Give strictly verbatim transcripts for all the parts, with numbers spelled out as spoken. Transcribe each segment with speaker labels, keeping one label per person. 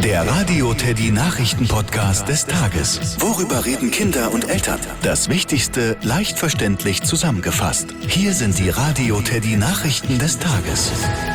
Speaker 1: Der Radio Teddy Nachrichten-Podcast des Tages. Worüber reden Kinder und Eltern? Das Wichtigste leicht verständlich zusammengefasst. Hier sind die Radio Teddy Nachrichten des Tages.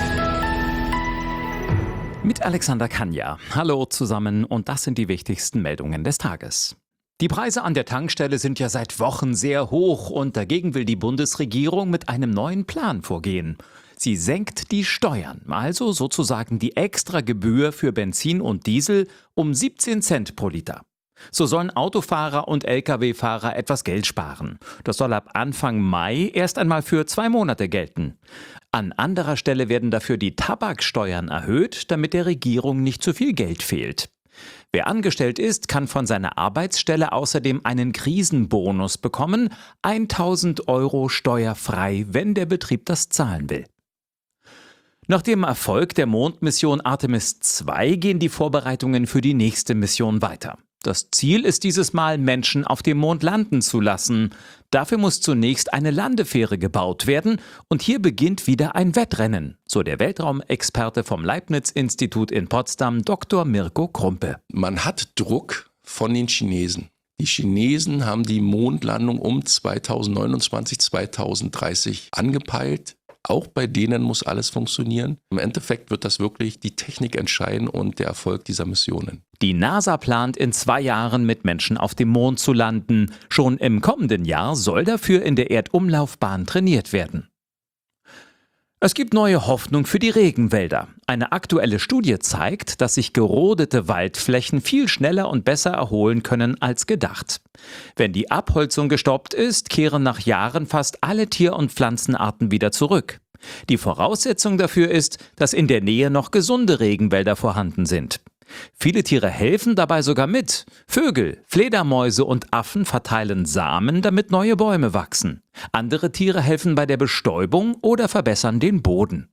Speaker 2: Mit Alexander Kanja. Hallo zusammen und das sind die wichtigsten Meldungen des Tages. Die Preise an der Tankstelle sind ja seit Wochen sehr hoch und dagegen will die Bundesregierung mit einem neuen Plan vorgehen. Sie senkt die Steuern, also sozusagen die Extragebühr für Benzin und Diesel um siebzehn Cent pro Liter. So sollen Autofahrer und L K W-Fahrer etwas Geld sparen. Das soll ab Anfang Mai erst einmal für zwei Monate gelten. An anderer Stelle werden dafür die Tabaksteuern erhöht, damit der Regierung nicht zu viel Geld fehlt. Wer angestellt ist, kann von seiner Arbeitsstelle außerdem einen Krisenbonus bekommen, tausend Euro steuerfrei, wenn der Betrieb das zahlen will. Nach dem Erfolg der Mondmission Artemis zwei gehen die Vorbereitungen für die nächste Mission weiter. Das Ziel ist dieses Mal, Menschen auf dem Mond landen zu lassen. Dafür muss zunächst eine Landefähre gebaut werden und hier beginnt wieder ein Wettrennen, so der Weltraumexperte vom Leibniz-Institut in Potsdam, Doktor Mirko Krumpe.
Speaker 3: Man hat Druck von den Chinesen. Die Chinesen haben die Mondlandung um zweitausendneunundzwanzig, zweitausenddreißig angepeilt. Auch bei denen muss alles funktionieren. Im Endeffekt wird das wirklich die Technik entscheiden und der Erfolg dieser Missionen.
Speaker 2: Die NASA plant in zwei Jahren mit Menschen auf dem Mond zu landen. Schon im kommenden Jahr soll dafür in der Erdumlaufbahn trainiert werden. Es gibt neue Hoffnung für die Regenwälder. Eine aktuelle Studie zeigt, dass sich gerodete Waldflächen viel schneller und besser erholen können als gedacht. Wenn die Abholzung gestoppt ist, kehren nach Jahren fast alle Tier- und Pflanzenarten wieder zurück. Die Voraussetzung dafür ist, dass in der Nähe noch gesunde Regenwälder vorhanden sind. Viele Tiere helfen dabei sogar mit. Vögel, Fledermäuse und Affen verteilen Samen, damit neue Bäume wachsen. Andere Tiere helfen bei der Bestäubung oder verbessern den Boden.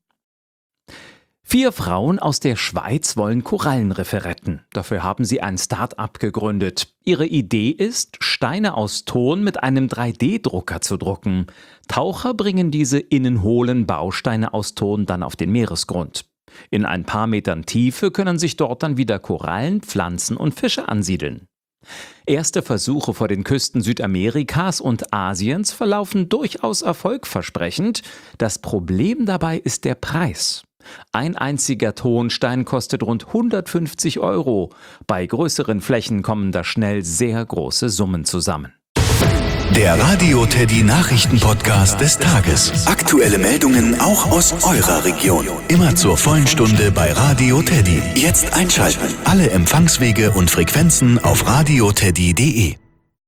Speaker 2: Vier Frauen aus der Schweiz wollen Korallenriffe retten. Dafür haben sie ein Start-up gegründet. Ihre Idee ist, Steine aus Ton mit einem drei D Drucker zu drucken. Taucher bringen diese innenhohlen Bausteine aus Ton dann auf den Meeresgrund. In ein paar Metern Tiefe können sich dort dann wieder Korallen, Pflanzen und Fische ansiedeln. Erste Versuche vor den Küsten Südamerikas und Asiens verlaufen durchaus erfolgversprechend. Das Problem dabei ist der Preis. Ein einziger Tonstein kostet rund hundertfünfzig Euro. Bei größeren Flächen kommen da schnell sehr große Summen zusammen.
Speaker 1: Der Radio Teddy Nachrichten-Podcast des Tages. Aktuelle Meldungen auch aus eurer Region. Immer zur vollen Stunde bei Radio Teddy. Jetzt einschalten. Alle Empfangswege und Frequenzen auf radioteddy punkt de.